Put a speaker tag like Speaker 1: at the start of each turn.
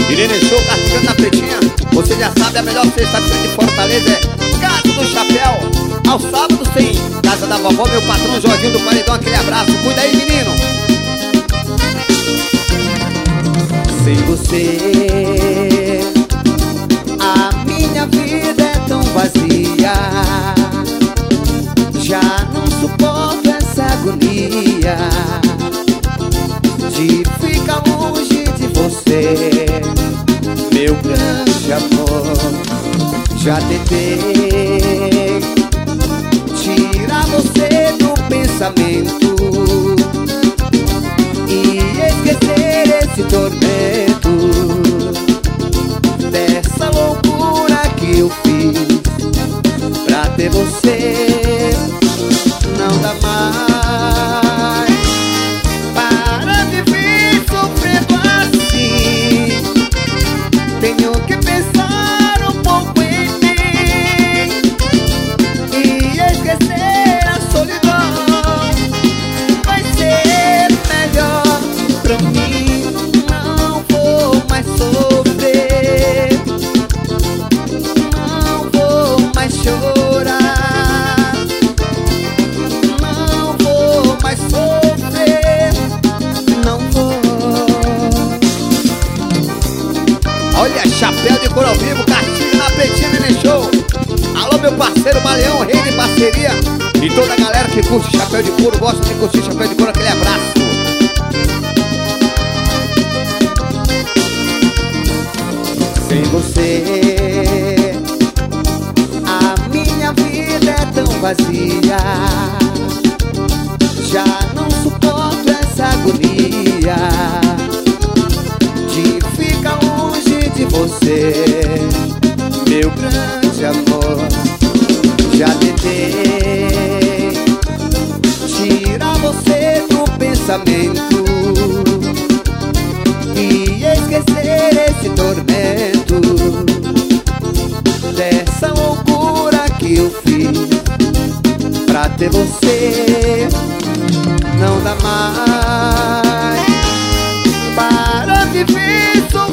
Speaker 1: Irene Show, castigando na pretinha. Você já sabe, a melhor sexta de Fortaleza é Casa do Chapéu. Aos sábados tem Casa da Vovó, meu patrão Jorginho do Paredão, aquele abraço. Cuida aí, menino. Sem você, a minha vida é tão vazia. Já não suporto essa agonia de ficar longe de você, meu grande amor. Já tentei tirar você do pensamento e esquecer esse tormento dessa loucura que eu fiz pra ter você. Não dá mais para viver sofrendo assim. Tenho que pensar um pouco em mim e esquecer a solidão. Vai ser melhor pra mim. Não vou mais sofrer, não vou mais chorar, Chapéu de Couro ao Vivo, castigo na pretinha, Irene Show. Alô, meu parceiro Maleão, rei de parceria. E toda a galera que curte chapéu de couro, gosta de curtir chapéu de couro, aquele abraço. Sem você, a minha vida é tão vazia. Já não suporto essa agonia de ficar longe de você, meu grande amor. Já tentei tirar você do pensamento e esquecer esse tormento dessa loucura que eu fiz pra ter você. Não dá mais para viver só